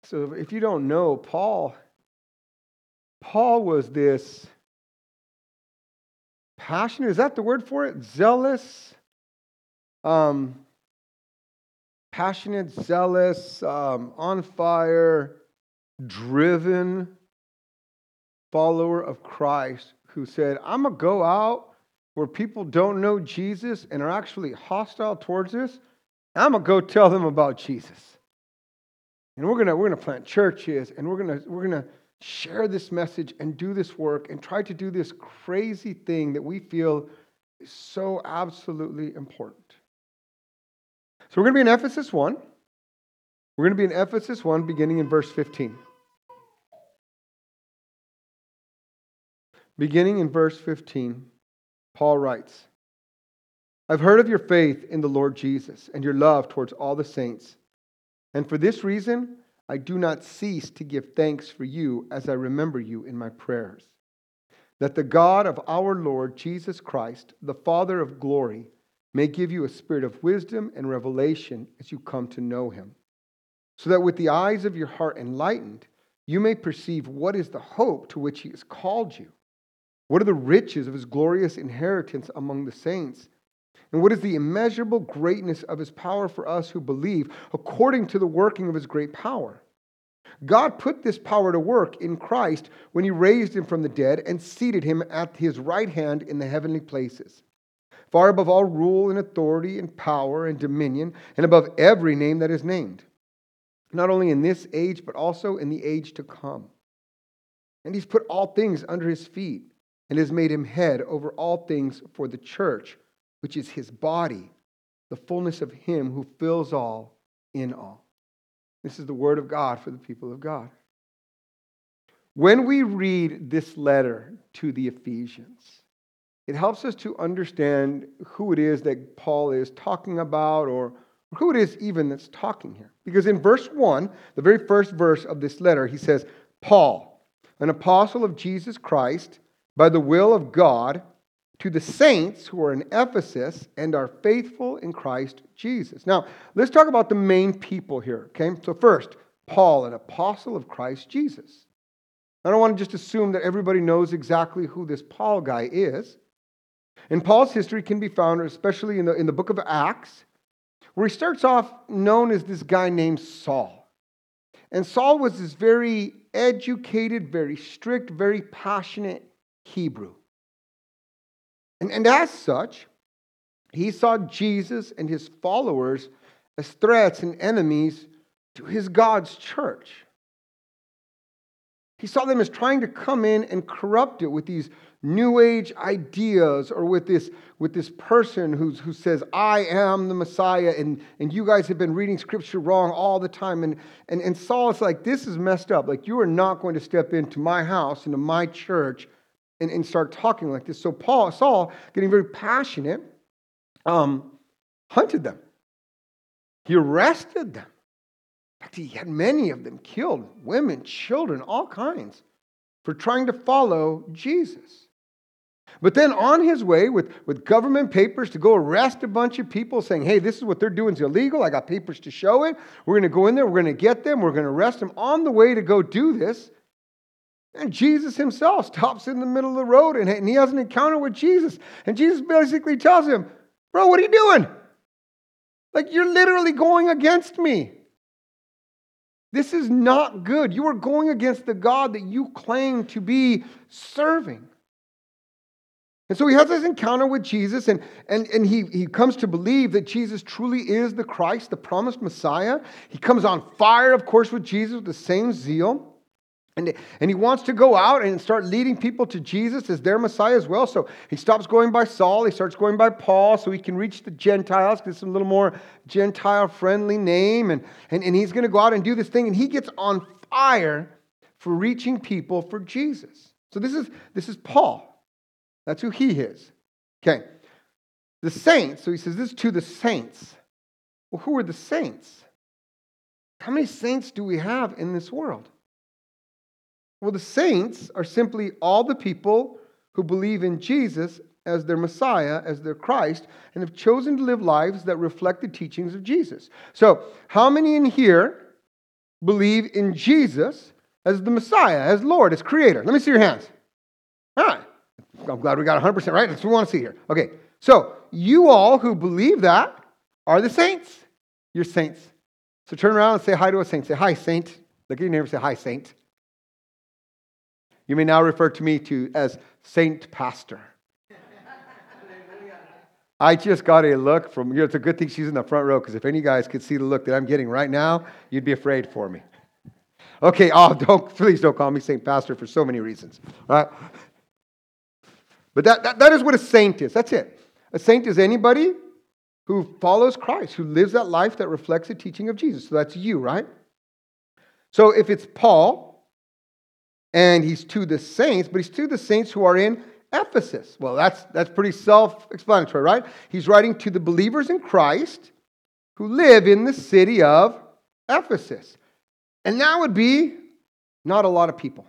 So if you don't know, Paul was this passionate, is that the word for it? Zealous, passionate, zealous, on fire, driven follower of Christ who said, I'm going to go out where people don't know Jesus and are actually hostile towards us. I'm going to go tell them about Jesus. And we're going to plant churches, and we're going to share this message and do this work and try to do this crazy thing that we feel is so absolutely important. So we're going to be in Ephesus 1. We're going to be in Ephesus 1 beginning in verse 15. Beginning in verse 15, Paul writes, I've heard of your faith in the Lord Jesus and your love towards all the saints. And for this reason, I do not cease to give thanks for you as I remember you in my prayers. That the God of our Lord Jesus Christ, the Father of glory, may give you a spirit of wisdom and revelation as you come to know him. So that with the eyes of your heart enlightened, you may perceive what is the hope to which he has called you. What are the riches of his glorious inheritance among the saints? And what is the immeasurable greatness of his power for us who believe, according to the working of his great power? God put this power to work in Christ when he raised him from the dead and seated him at his right hand in the heavenly places, far above all rule and authority and power and dominion, and above every name that is named, not only in this age, but also in the age to come. And he's put all things under his feet, and has made him head over all things for the church, which is his body, the fullness of him who fills all in all. This is the word of God for the people of God. When we read this letter to the Ephesians, it helps us to understand who it is that Paul is talking about, or who it is even that's talking here. Because in verse 1, the very first verse of this letter, he says, Paul, an apostle of Jesus Christ, by the will of God, to the saints who are in Ephesus and are faithful in Christ Jesus. Now, let's talk about the main people here, okay? So first, Paul, an apostle of Christ Jesus. I don't want to just assume that everybody knows exactly who this Paul guy is. And Paul's history can be found, especially in the book of Acts, where he starts off known as this guy named Saul. And Saul was this very educated, very strict, very passionate Hebrew. And as such, he saw Jesus and his followers as threats and enemies to his God's church. He saw them as trying to come in and corrupt it with these New Age ideas, or with this person who says, I am the Messiah, and you guys have been reading Scripture wrong all the time. And Saul is like, this is messed up. Like, you are not going to step into my house, into my church, and start talking like this. So Saul, getting very passionate, hunted them. He arrested them. In fact, he had many of them killed, women, children, all kinds, for trying to follow Jesus. But then on his way with government papers to go arrest a bunch of people, saying, hey, this is what they're doing is illegal. I got papers to show it. We're going to go in there. We're going to get them. We're going to arrest them. On the way to go do this, and Jesus himself stops in the middle of the road, and he has an encounter with Jesus. And Jesus basically tells him, bro, what are you doing? Like, you're literally going against me. This is not good. You are going against the God that you claim to be serving. And so he has this encounter with Jesus, and he comes to believe that Jesus truly is the Christ, the promised Messiah. He comes on fire, of course, with Jesus with the same zeal. And he wants to go out and start leading people to Jesus as their Messiah as well. So he stops going by Saul. He starts going by Paul so he can reach the Gentiles, because it's a little more Gentile-friendly name. And he's going to go out and do this thing. And he gets on fire for reaching people for Jesus. So this is Paul. That's who he is. Okay. The saints. So he says this to the saints. Well, who are the saints? How many saints do we have in this world? Well, the saints are simply all the people who believe in Jesus as their Messiah, as their Christ, and have chosen to live lives that reflect the teachings of Jesus. So, how many in here believe in Jesus as the Messiah, as Lord, as Creator? Let me see your hands. All right. I'm glad we got 100% right. That's what we want to see here. Okay. So, you all who believe that are the saints. You're saints. So turn around and say hi to a saint. Say, hi, saint. Look at your neighbor and say, hi, saint. You may now refer to me as Saint Pastor. I just got a look from, it's a good thing she's in the front row, because if any guys could see the look that I'm getting right now, you'd be afraid for me. Okay, please don't call me Saint Pastor for so many reasons. All right? But that is what a saint is. That's it. A saint is anybody who follows Christ, who lives that life that reflects the teaching of Jesus. So that's you, right? So if it's Paul, and he's to the saints, but he's to the saints who are in Ephesus. Well, that's pretty self-explanatory, right? He's writing to the believers in Christ who live in the city of Ephesus. And that would be not a lot of people.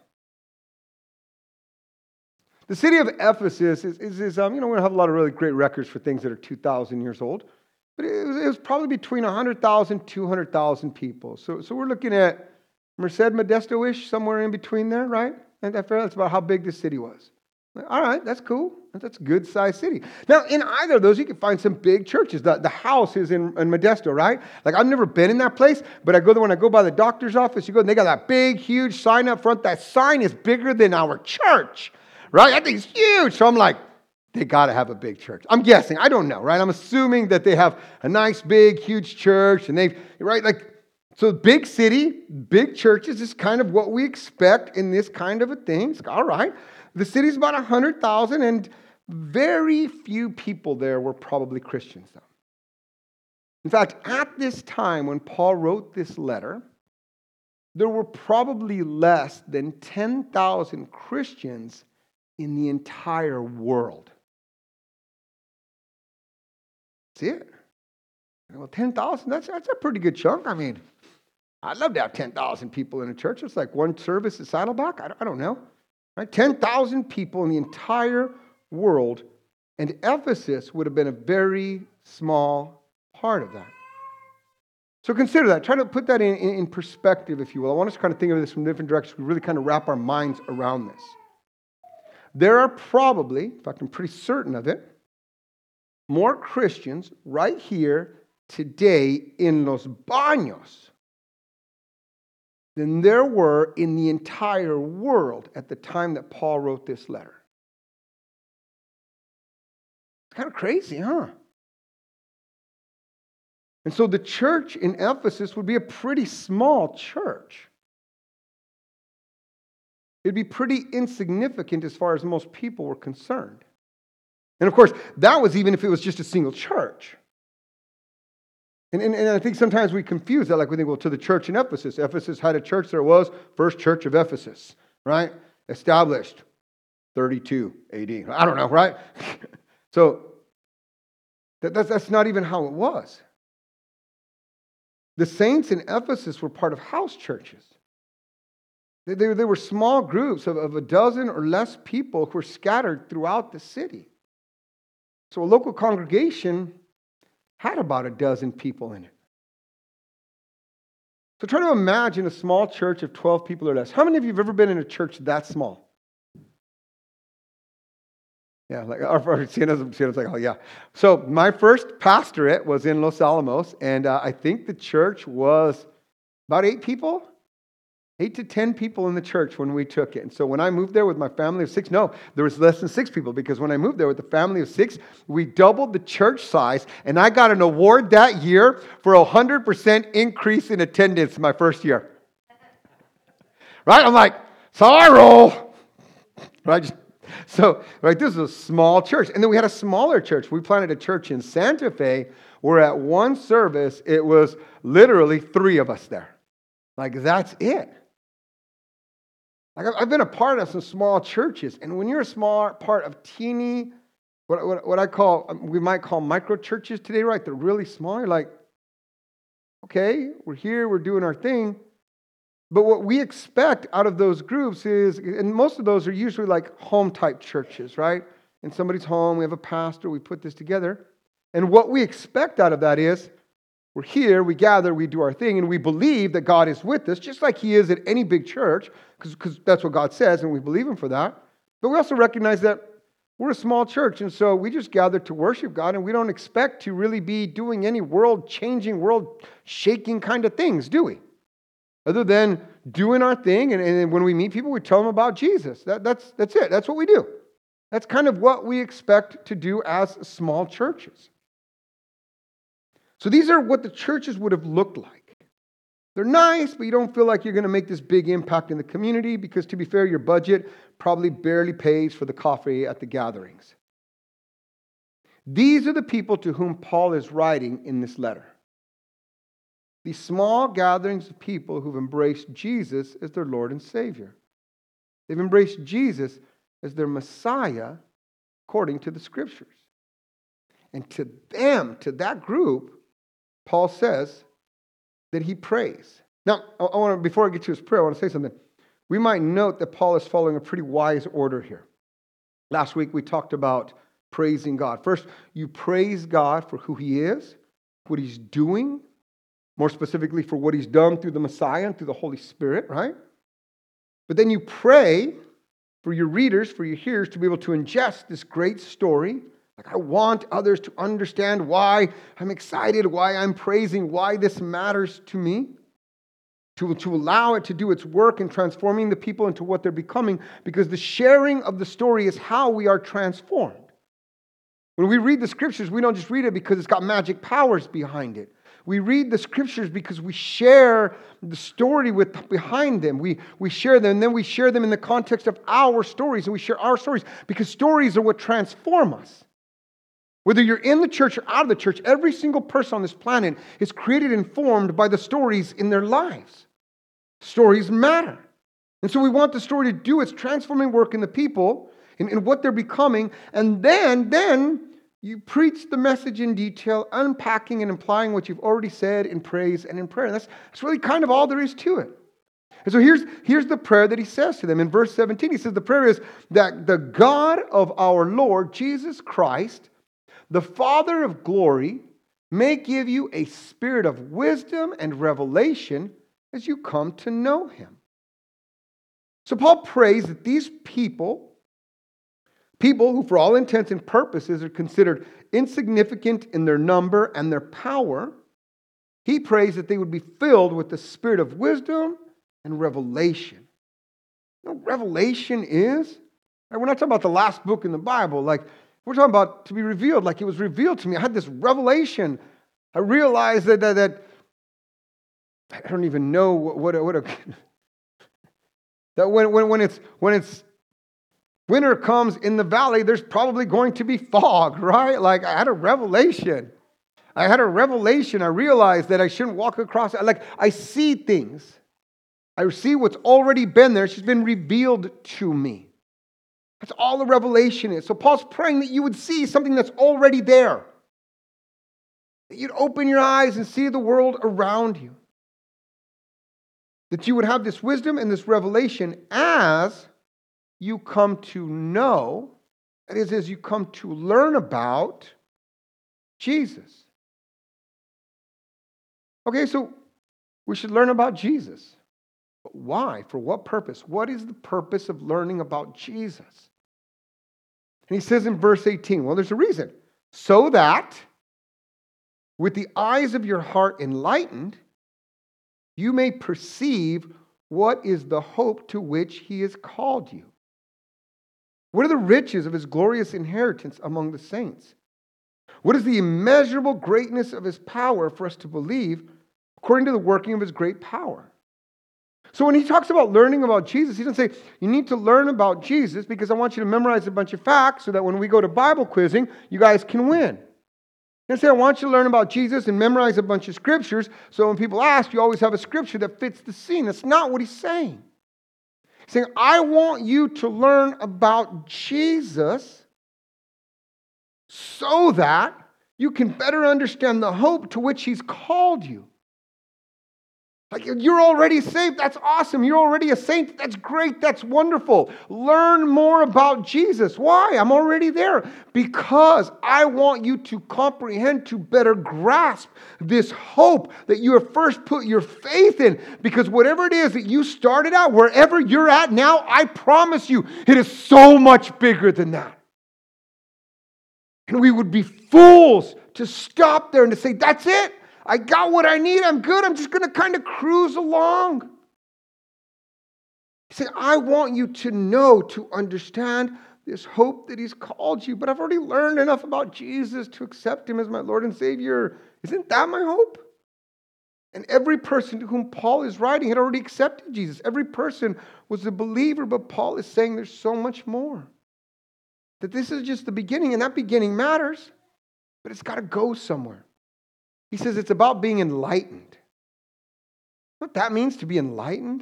The city of Ephesus is we don't have a lot of really great records for things that are 2,000 years old, but it was probably between 100,000, 200,000 people. So we're looking at Merced, Modesto-ish, somewhere in between there, right? And that's about how big the city was. All right, that's cool. That's a good-sized city. Now, in either of those, you can find some big churches. The house is in Modesto, right? Like, I've never been in that place, but I go there when I go by the doctor's office. You go, and they got that big, huge sign up front. That sign is bigger than our church. Right? That thing's huge. So I'm like, they got to have a big church. I'm guessing. I don't know, right? I'm assuming that they have a nice, big, huge church. And so big city, big churches is kind of what we expect in this kind of a thing. It's all right. The city's about 100,000, and very few people there were probably Christians, though. In fact, at this time when Paul wrote this letter, there were probably less than 10,000 Christians in the entire world. That's it. Well, 10,000, that's a pretty good chunk. I mean, I'd love to have 10,000 people in a church. It's like one service at Saddleback. I don't know. Right? 10,000 people in the entire world, and Ephesus would have been a very small part of that. So consider that. Try to put that in perspective, if you will. I want us to kind of think of this from different directions. We really kind of wrap our minds around this. There are probably, in fact, I'm pretty certain of it, more Christians right here today in Los Baños than there were in the entire world at the time that Paul wrote this letter. It's kind of crazy, huh? And so the church in Ephesus would be a pretty small church. It'd be pretty insignificant as far as most people were concerned. And of course, that was even if it was just a single church. And I think sometimes we confuse that, like we think, well, to the church in Ephesus. Ephesus had a church, there was, First Church of Ephesus, right? Established 32 AD. I don't know, right? So that's not even how it was. The saints in Ephesus were part of house churches. They were small groups of a dozen or less people who were scattered throughout the city. So a local congregation had about a dozen people in it. So try to imagine a small church of 12 people or less. How many of you have ever been in a church that small? Yeah, like our Sienna's like, oh yeah. So my first pastorate was in Los Alamos, and I think the church was about 8 people. 8 to 10 people in the church when we took it. And so when I moved there with my family of 6, there was less than 6 people, because when I moved there with the family of 6, we doubled the church size, and I got an award that year for a 100% increase in attendance my first year. Right? I'm like, so I roll. Right? So, right, this is a small church. And then we had a smaller church. We planted a church in Santa Fe where at one service, it was literally 3 of us there. Like, that's it. Like, I've been a part of some small churches, and when you're a small part of teeny, we might call micro churches today, right? They're really small. You're like, okay, we're here, we're doing our thing. But what we expect out of those groups is, and most of those are usually like home type churches, right? In somebody's home, we have a pastor, we put this together. And what we expect out of that is We're here, we gather, we do our thing, and we believe that God is with us, just like He is at any big church, because that's what God says, and we believe Him for that. But we also recognize that we're a small church, and so we just gather to worship God, and we don't expect to really be doing any world-changing, world-shaking kind of things, do we? Other than doing our thing, and when we meet people, we tell them about Jesus. That's it. That's what we do. That's kind of what we expect to do as small churches. So these are what the churches would have looked like. They're nice, but you don't feel like you're going to make this big impact in the community because, to be fair, your budget probably barely pays for the coffee at the gatherings. These are the people to whom Paul is writing in this letter. These small gatherings of people who've embraced Jesus as their Lord and Savior. They've embraced Jesus as their Messiah according to the Scriptures. And to them, to that group, Paul says that he prays. Now, before I get to his prayer, I want to say something. We might note that Paul is following a pretty wise order here. Last week we talked about praising God. First, you praise God for who He is, what He's doing, more specifically for what He's done through the Messiah and through the Holy Spirit, right? But then you pray for your readers, for your hearers, to be able to ingest this great story. Like, I want others to understand why I'm excited, why I'm praising, why this matters to me. To allow it to do its work in transforming the people into what they're becoming, because the sharing of the story is how we are transformed. When we read the Scriptures, we don't just read it because it's got magic powers behind it. We read the Scriptures because we share the story behind them. We share them, and then we share them in the context of our stories, and we share our stories because stories are what transform us. Whether you're in the church or out of the church, every single person on this planet is created and formed by the stories in their lives. Stories matter. And so we want the story to do its transforming work in the people, in what they're becoming, and then you preach the message in detail, unpacking and implying what you've already said in praise and in prayer. And that's really kind of all there is to it. And so here's the prayer that he says to them. In verse 17, he says the prayer is that the God of our Lord Jesus Christ, the Father of glory, may give you a spirit of wisdom and revelation as you come to know Him. So Paul prays that these people who for all intents and purposes are considered insignificant in their number and their power, he prays that they would be filled with the spirit of wisdom and revelation. You know what revelation is? We're not talking about the last book in the Bible. Like, we're talking about to be revealed, like it was revealed to me. I had this revelation. I realized that I don't even know what that when it's winter comes in the valley, there's probably going to be fog, right? Like, I had a revelation. I realized that I shouldn't walk across. Like, I see things. I see what's already been there. It's just been revealed to me. That's all the revelation is. So Paul's praying that you would see something that's already there. That you'd open your eyes and see the world around you. That you would have this wisdom and this revelation as you come to know, that is, as you come to learn about Jesus. Okay, so we should learn about Jesus. But why? For what purpose? What is the purpose of learning about Jesus? And he says in verse 18, well, there's a reason. So that with the eyes of your heart enlightened, you may perceive what is the hope to which He has called you. What are the riches of His glorious inheritance among the saints? What is the immeasurable greatness of His power for us to believe according to the working of His great power? So when he talks about learning about Jesus, he doesn't say, you need to learn about Jesus because I want you to memorize a bunch of facts so that when we go to Bible quizzing, you guys can win. He doesn't say, I want you to learn about Jesus and memorize a bunch of scriptures so when people ask, you always have a scripture that fits the scene. That's not what he's saying. He's saying, I want you to learn about Jesus so that you can better understand the hope to which He's called you. Like, you're already saved. That's awesome. You're already a saint. That's great. That's wonderful. Learn more about Jesus. Why? I'm already there. Because I want you to comprehend, to better grasp this hope that you have first put your faith in. Because whatever it is that you started out, wherever you're at now, I promise you, it is so much bigger than that. And we would be fools to stop there and to say, that's it. I got what I need. I'm good. I'm just going to kind of cruise along. He said, I want you to know, to understand this hope that He's called you. But I've already learned enough about Jesus to accept Him as my Lord and Savior. Isn't that my hope? And every person to whom Paul is writing had already accepted Jesus. Every person was a believer, but Paul is saying there's so much more. That this is just the beginning, and that beginning matters, but it's got to go somewhere. He says it's about being enlightened. What that means to be enlightened?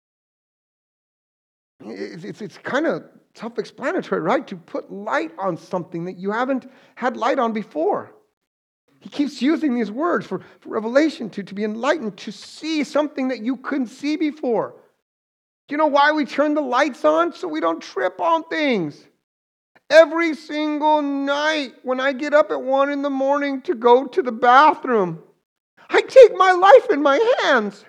It's kind of self-explanatory, right? To put light on something that you haven't had light on before. He keeps using these words for revelation, to be enlightened, to see something that you couldn't see before. Do you know why we turn the lights on? So we don't trip on things. Every single night when I get up at 1 a.m. to go to the bathroom, I take my life in my hands.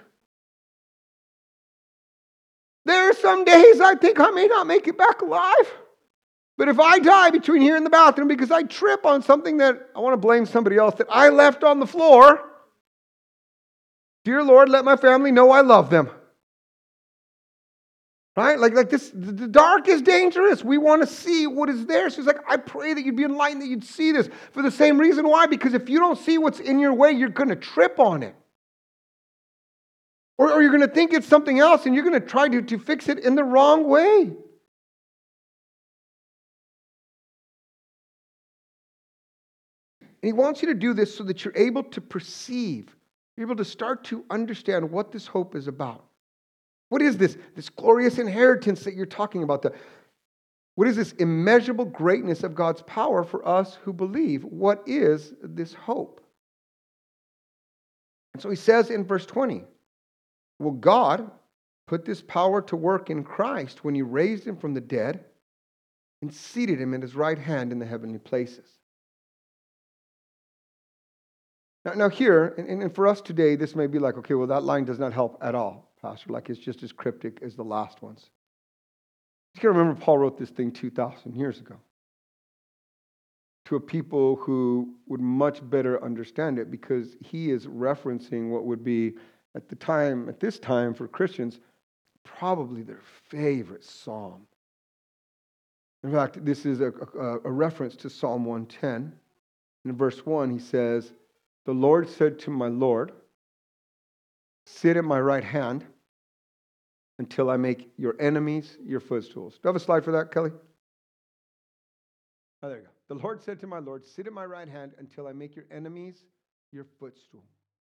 There are some days I think I may not make it back alive. But if I die between here and the bathroom because I trip on something that I want to blame somebody else that I left on the floor, dear Lord, let my family know I love them. Right? Like this, the dark is dangerous. We want to see what is there. So he's like, I pray that you'd be enlightened, that you'd see this. For the same reason. Why? Because if you don't see what's in your way, you're going to trip on it. Or you're going to think it's something else, and you're going to try to fix it in the wrong way. And he wants you to do this so that you're able to perceive, you're able to start to understand what this hope is about. What is this glorious inheritance that you're talking about? What is this immeasurable greatness of God's power for us who believe? What is this hope? And so he says in verse 20, well, God put this power to work in Christ when He raised Him from the dead and seated Him at His right hand in the heavenly places. Now here, and for us today, this may be like, okay, well, that line does not help at all, Pastor. Like, it's just as cryptic as the last ones. You got to remember, Paul wrote this thing 2,000 years ago to a people who would much better understand it, because he is referencing what would be, at this time for Christians, probably their favorite psalm. In fact, this is a reference to Psalm 110. In verse 1, he says, the Lord said to my Lord, sit at my right hand until I make your enemies your footstools. Do you have a slide for that, Kelly? Oh, there you go. The Lord said to my Lord, sit at my right hand until I make your enemies your footstool.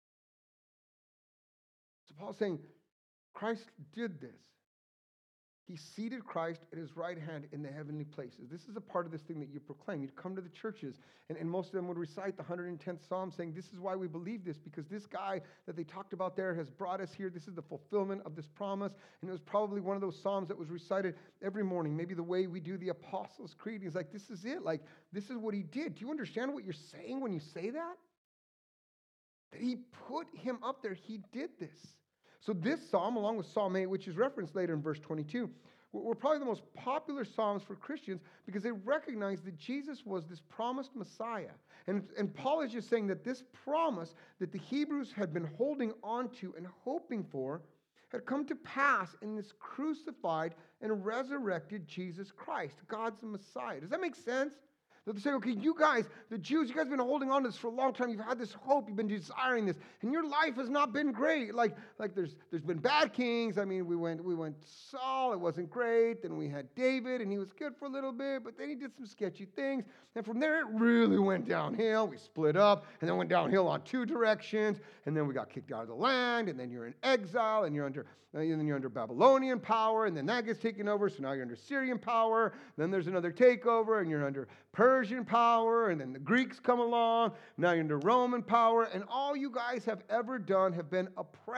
So Paul's saying, Christ did this. He seated Christ at His right hand in the heavenly places. This is a part of this thing that you proclaim. You'd come to the churches, and most of them would recite the 110th Psalm, saying, this is why we believe this, because this guy that they talked about there has brought us here. This is the fulfillment of this promise. And it was probably one of those Psalms that was recited every morning, maybe the way we do the Apostles' Creed. He's like, this is it. Like, this is what He did. Do you understand what you're saying when you say that? That He put Him up there. He did this. So this psalm, along with Psalm 8, which is referenced later in verse 22, were probably the most popular psalms for Christians because they recognized that Jesus was this promised Messiah. And Paul is just saying that this promise that the Hebrews had been holding on to and hoping for had come to pass in this crucified and resurrected Jesus Christ, God's Messiah. Does that make sense? They say, okay, you guys, the Jews, you guys have been holding on to this for a long time. You've had this hope. You've been desiring this. And your life has not been great. Like there's been bad kings. I mean, we went Saul. It wasn't great. Then we had David, and he was good for a little bit. But then he did some sketchy things. And from there, it really went downhill. We split up, and then went downhill on two directions. And then we got kicked out of the land. And then you're in exile, and you're under Babylonian power. And then that gets taken over. So now you're under Syrian power. Then there's another takeover, and you're under Persian power, and then the Greeks come along. Now you're under Roman power, and all you guys have ever done have been oppressed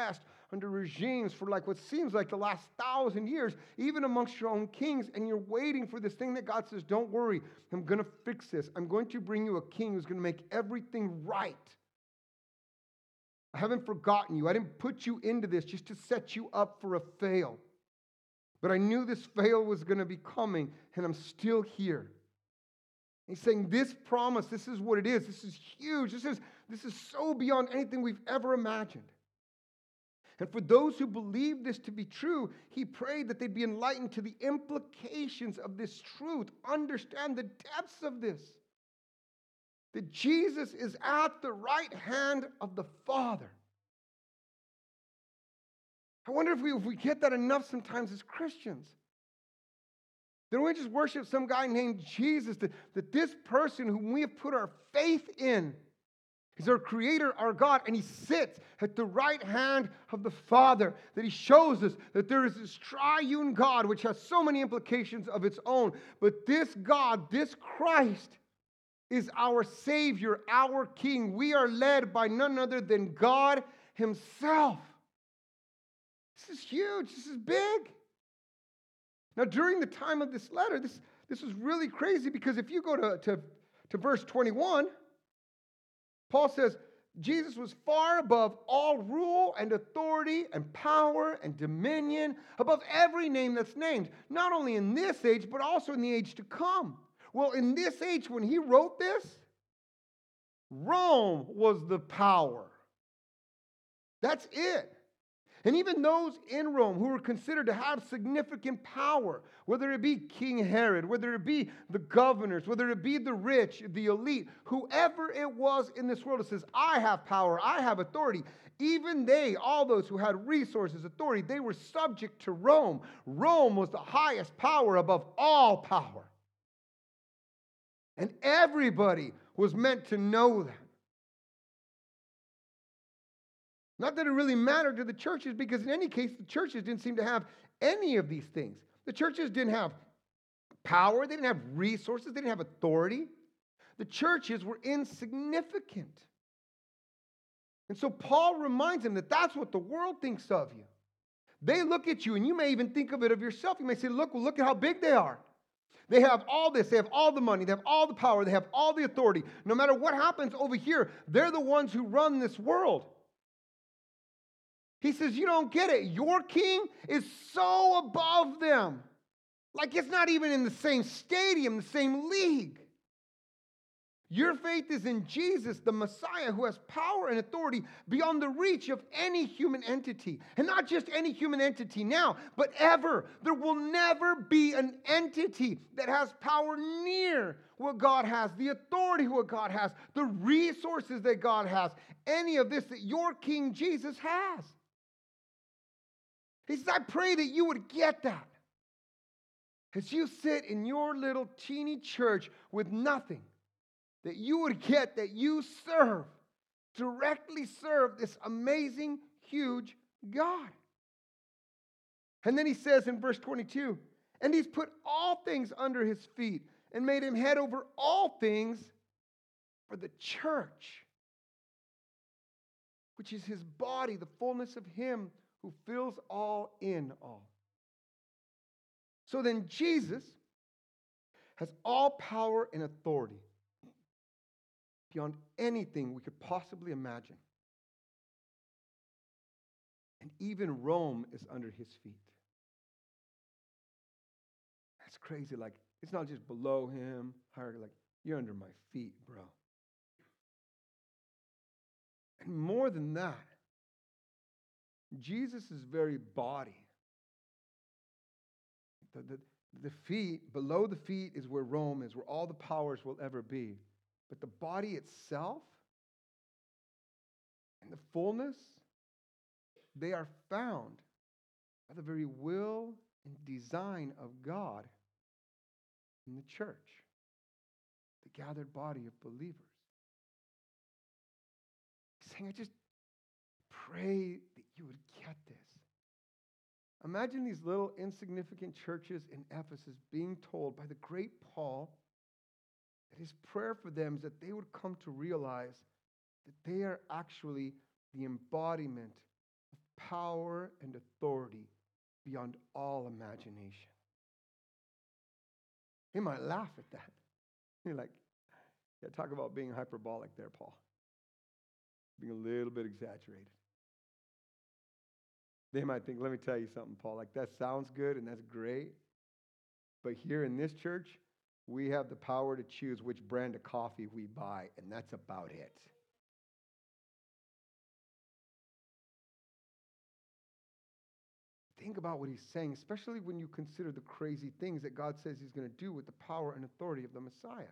under regimes for like what seems like the last 1,000 years, even amongst your own kings, and you're waiting for this thing that God says, don't worry, I'm going to fix this. I'm going to bring you a king who's going to make everything right. I haven't forgotten you. I didn't put you into this just to set you up for a fail. But I knew this fail was going to be coming, and I'm still here. He's saying this promise, this is what it is. This is huge. This is so beyond anything we've ever imagined. And for those who believe this to be true, he prayed that they'd be enlightened to the implications of this truth, understand the depths of this. That Jesus is at the right hand of the Father. I wonder if we get that enough sometimes as Christians. That we just worship some guy named Jesus, that this person whom we have put our faith in is our Creator, our God, and He sits at the right hand of the Father. That He shows us that there is this triune God, which has so many implications of its own. But this God, this Christ, is our Savior, our King. We are led by none other than God Himself. This is huge. This is big. Now, during the time of this letter, this was really crazy, because if you go to verse 21, Paul says, Jesus was far above all rule and authority and power and dominion, above every name that's named, not only in this age, but also in the age to come. Well, in this age, when he wrote this, Rome was the power. That's it. And even those in Rome who were considered to have significant power, whether it be King Herod, whether it be the governors, whether it be the rich, the elite, whoever it was in this world that says, I have power, I have authority, even they, all those who had resources, authority, they were subject to Rome. Rome was the highest power above all power. And everybody was meant to know that. Not that it really mattered to the churches, because in any case, the churches didn't seem to have any of these things. The churches didn't have power, they didn't have resources, they didn't have authority. The churches were insignificant. And so Paul reminds them that that's what the world thinks of you. They look at you, and you may even think of it of yourself. You may say, look at how big they are. They have all this, they have all the money, they have all the power, they have all the authority. No matter what happens over here, they're the ones who run this world. He says, you don't get it. Your king is so above them. Like it's not even in the same stadium, the same league. Your faith is in Jesus, the Messiah, who has power and authority beyond the reach of any human entity. And not just any human entity now, but ever. There will never be an entity that has power near what God has, the authority what God has, the resources that God has, any of this that your King Jesus has. He says, I pray that you would get that. As you sit in your little teeny church with nothing, that you would get that you directly serve this amazing, huge God. And then he says in verse 22, and he's put all things under his feet and made him head over all things for the church, which is his body, the fullness of him who fills all in all. So then Jesus has all power and authority beyond anything we could possibly imagine. And even Rome is under his feet. That's crazy. Like, it's not just below him, higher, like, you're under my feet, bro. And more than that, Jesus' very body, the feet, below the feet is where Rome is, where all the powers will ever be. But the body itself and the fullness, they are found by the very will and design of God in the church, the gathered body of believers. He's saying, I just pray that you would get this. Imagine these little insignificant churches in Ephesus being told by the great Paul that his prayer for them is that they would come to realize that they are actually the embodiment of power and authority beyond all imagination. They might laugh at that. You're like, yeah, talk about being hyperbolic there, Paul. Being a little bit exaggerated. They might think, let me tell you something, Paul, like that sounds good and that's great. But here in this church, we have the power to choose which brand of coffee we buy, and that's about it. Think about what he's saying, especially when you consider the crazy things that God says he's going to do with the power and authority of the Messiah.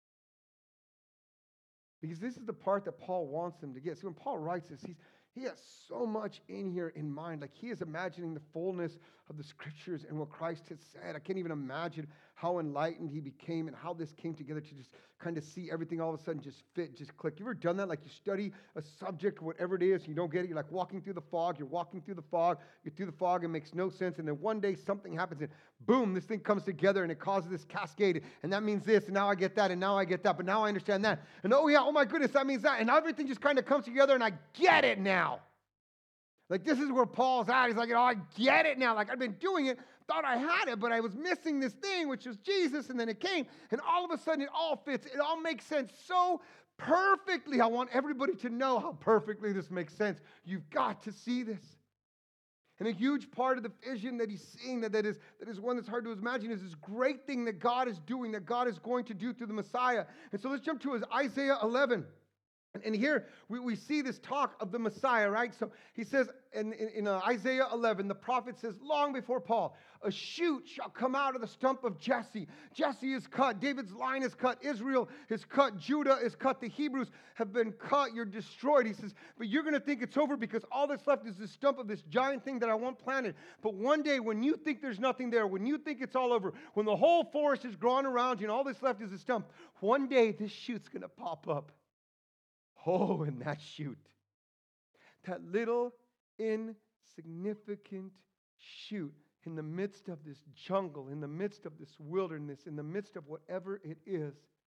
Because this is the part that Paul wants them to get. See, when Paul writes this, he has so much in here in mind. Like he is imagining the fullness of the scriptures and what Christ has said. I can't even imagine how enlightened he became and how this came together to just kind of see everything all of a sudden just fit, just click. You ever done that? Like you study a subject, whatever it is, you don't get it. You're like walking through the fog. You're walking through the fog. You're through the fog. It makes no sense. And then one day something happens and boom, this thing comes together and it causes this cascade. And that means this. And now I get that. And now I get that. But now I understand that. And oh yeah, oh my goodness, that means that. And everything just kind of comes together and I get it now. Like this is where Paul's at. He's like, I get it now. Like I've been doing it, thought I had it, but I was missing this thing, which was Jesus. And then it came, and all of a sudden it all fits. It all makes sense so perfectly. I want everybody to know how perfectly this makes sense. You've got to see this. And a huge part of the vision that he's seeing, that is one that's hard to imagine, is this great thing that God is doing, that God is going to do through the Messiah. And so let's jump to Isaiah 11. And here we see this talk of the Messiah, right? So he says in Isaiah 11, the prophet says, long before Paul, a shoot shall come out of the stump of Jesse. Jesse is cut. David's line is cut. Israel is cut. Judah is cut. The Hebrews have been cut. You're destroyed. He says, but you're going to think it's over because all that's left is the stump of this giant thing that I once planted. But one day when you think there's nothing there, when you think it's all over, when the whole forest is grown around you and all that's left is a stump, one day this shoot's going to pop up. Oh, and that shoot, that little insignificant shoot in the midst of this jungle, in the midst of this wilderness, in the midst of whatever it is,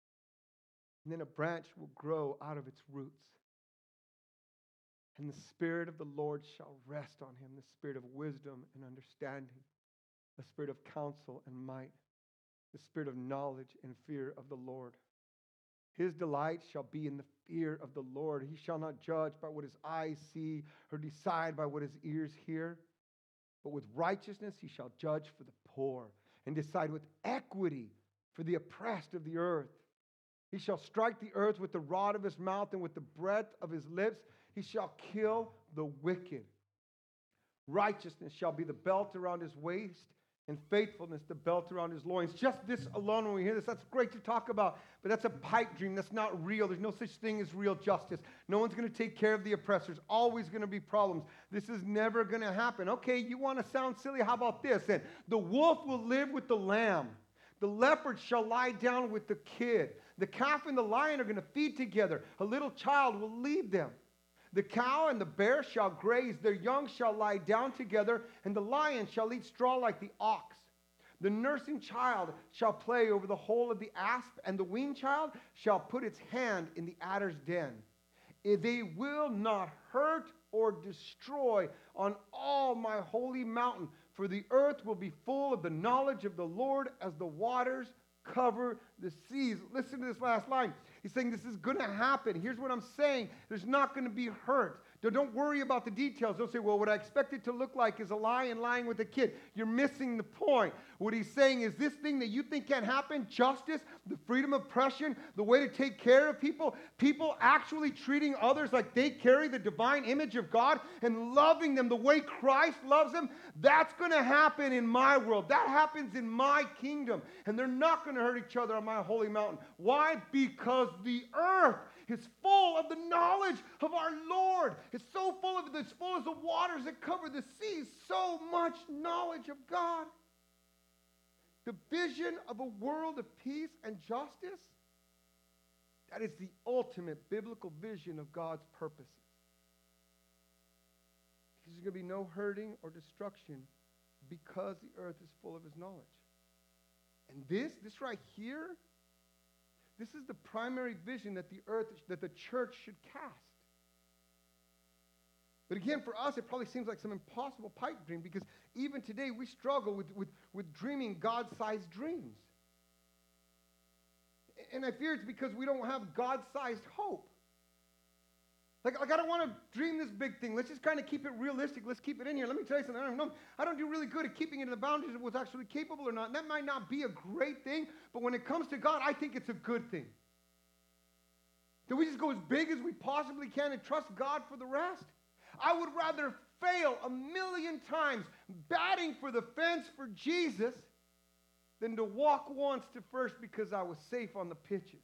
and then a branch will grow out of its roots. And the Spirit of the Lord shall rest on him, the Spirit of wisdom and understanding, the Spirit of counsel and might, the Spirit of knowledge and fear of the Lord. His delight shall be in the fear of the Lord. He shall not judge by what his eyes see or decide by what his ears hear. But with righteousness he shall judge for the poor and decide with equity for the oppressed of the earth. He shall strike the earth with the rod of his mouth, and with the breath of his lips he shall kill the wicked. Righteousness shall be the belt around his waist, and faithfulness the belt around his loins. Just this alone, when we hear this, that's great to talk about, but that's a pipe dream. That's not real. There's no such thing as real justice. No one's going to take care of the oppressors. Always going to be problems. This is never going to happen. Okay, you want to sound silly? How about this? And the wolf will live with the lamb. The leopard shall lie down with the kid. The calf and the lion are going to feed together. A little child will lead them. The cow and the bear shall graze, their young shall lie down together, and the lion shall eat straw like the ox. The nursing child shall play over the hole of the asp, and the weaned child shall put its hand in the adder's den. They will not hurt or destroy on all my holy mountain, for the earth will be full of the knowledge of the Lord as the waters cover the seas. Listen to this last line. He's saying this is going to happen. Here's what I'm saying. There's not going to be hurt. Don't worry about the details. Don't say, well, what I expect it to look like is a lion lying with a kid. You're missing the point. What he's saying is this thing that you think can't happen, justice, the freedom of oppression, the way to take care of people, people actually treating others like they carry the divine image of God and loving them the way Christ loves them, that's going to happen in my world. That happens in my kingdom. And they're not going to hurt each other on my holy mountain. Why? Because the earth is full of the knowledge of our Lord. It's so full of it, it's full as the waters that cover the seas. So much knowledge of God. The vision of a world of peace and justice, that is the ultimate biblical vision of God's purposes. There's going to be no hurting or destruction because the earth is full of his knowledge. And this right here, this is the primary vision that the church should cast. But again, for us, it probably seems like some impossible pipe dream because even today we struggle with dreaming God-sized dreams. And I fear it's because we don't have God-sized hope. Like I don't want to dream this big thing. Let's just kind of keep it realistic. Let's keep it in here. Let me tell you something. I don't do really good at keeping it in the boundaries of what's actually capable or not. And that might not be a great thing, but when it comes to God, I think it's a good thing. That we just go as big as we possibly can and trust God for the rest. I would rather fail 1,000,000 times batting for the fence for Jesus than to walk once to first because I was safe on the pitches.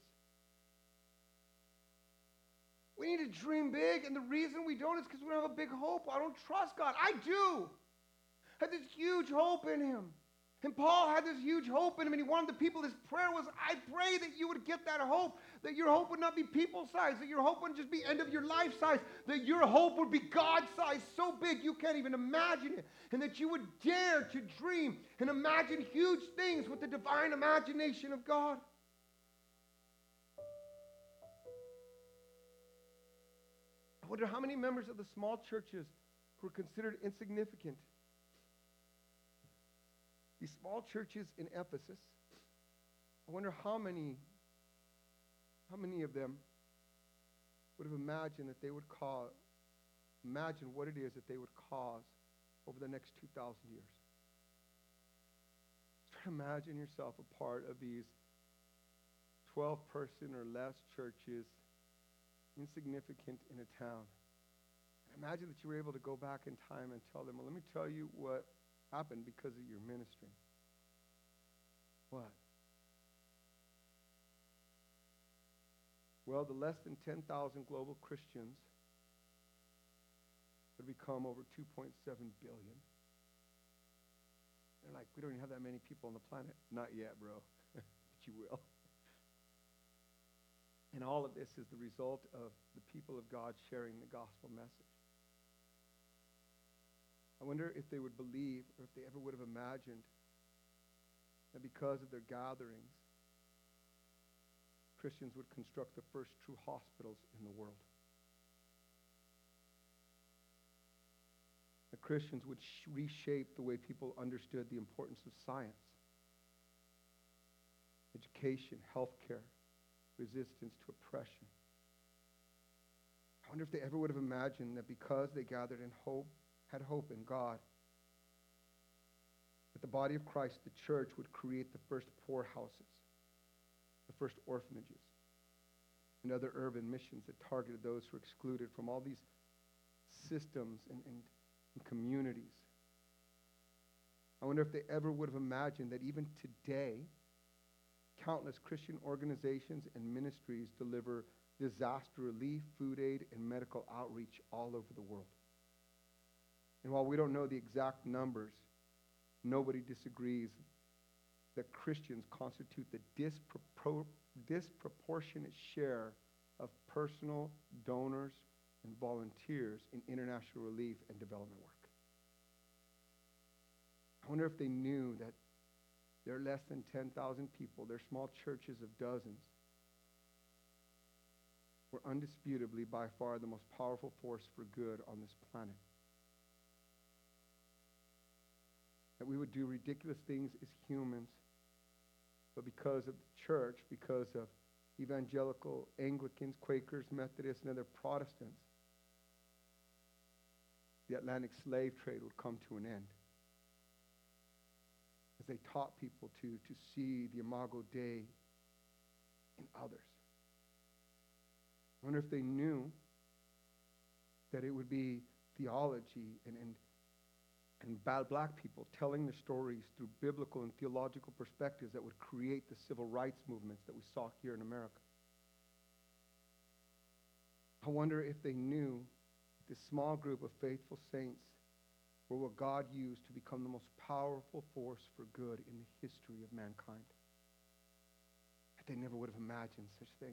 We need to dream big, and the reason we don't is because we don't have a big hope. I don't trust God. I do. I had this huge hope in him. And Paul had this huge hope in him, and he wanted the people, his prayer was, I pray that you would get that hope, that your hope would not be people-sized, that your hope wouldn't just be end of your life size, that your hope would be God-sized, so big you can't even imagine it, and that you would dare to dream and imagine huge things with the divine imagination of God. I wonder how many members of the small churches who are considered insignificant, these small churches in Ephesus, I wonder how many of them would have imagined that they would imagine what it is that they would cause over the next 2,000 years. Try to imagine yourself a part of these 12-person or less churches, insignificant in a town. And imagine that you were able to go back in time and tell them, well, let me tell you what happened because of your ministry. What? Well, the less than 10,000 global Christians would become over 2.7 billion. They're like, we don't even have that many people on the planet. Not yet, bro. But you will. And all of this is the result of the people of God sharing the gospel message. I wonder if they would believe, or if they ever would have imagined, that because of their gatherings, Christians would construct the first true hospitals in the world. That Christians would reshape the way people understood the importance of science, education, healthcare, resistance to oppression. I wonder if they ever would have imagined that because they gathered in hope, had hope in God, that the body of Christ, the church, would create the first poorhouses, the first orphanages, and other urban missions that targeted those who were excluded from all these systems and communities. I wonder if they ever would have imagined that even today, countless Christian organizations and ministries deliver disaster relief, food aid, and medical outreach all over the world. And while we don't know the exact numbers, nobody disagrees that Christians constitute the disproportionate share of personal donors and volunteers in international relief and development work. I wonder if they knew that they're less than 10,000 people, they're small churches of dozens, were undisputably by far the most powerful force for good on this planet. That we would do ridiculous things as humans, but because of the church, because of evangelical Anglicans, Quakers, Methodists, and other Protestants, the Atlantic slave trade would come to an end. As they taught people to see the Imago Dei in others. I wonder if they knew that it would be theology and black people telling their stories through biblical and theological perspectives that would create the civil rights movements that we saw here in America. I wonder if they knew this small group of faithful saints were what God used to become the most powerful force for good in the history of mankind. That they never would have imagined such things.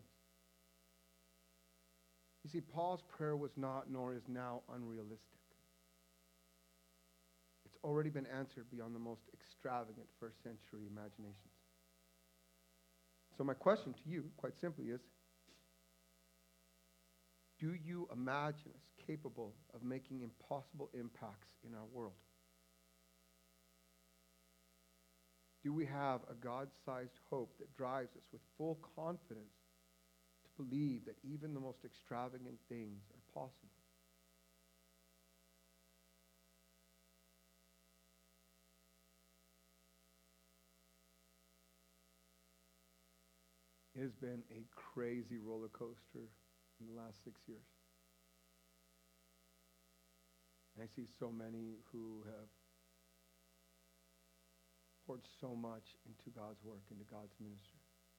You see, Paul's prayer was not, nor is now, unrealistic. It's already been answered beyond the most extravagant first century imaginations. So my question to you, quite simply, is, do you imagine us capable of making impossible impacts in our world? Do we have a God-sized hope that drives us with full confidence to believe that even the most extravagant things are possible? It has been a crazy roller coaster in the last 6 years. And I see so many who have poured so much into God's work, into God's ministry.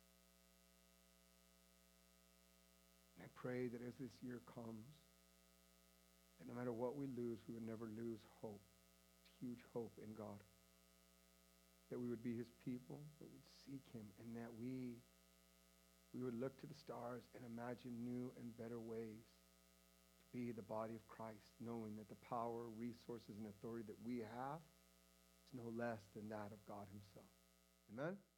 And I pray that as this year comes, that no matter what we lose, we would never lose hope, huge hope in God. That we would be his people, that we would seek him, and that we would look to the stars and imagine new and better ways to be the body of Christ, knowing that the power, resources, and authority that we have is no less than that of God himself. Amen?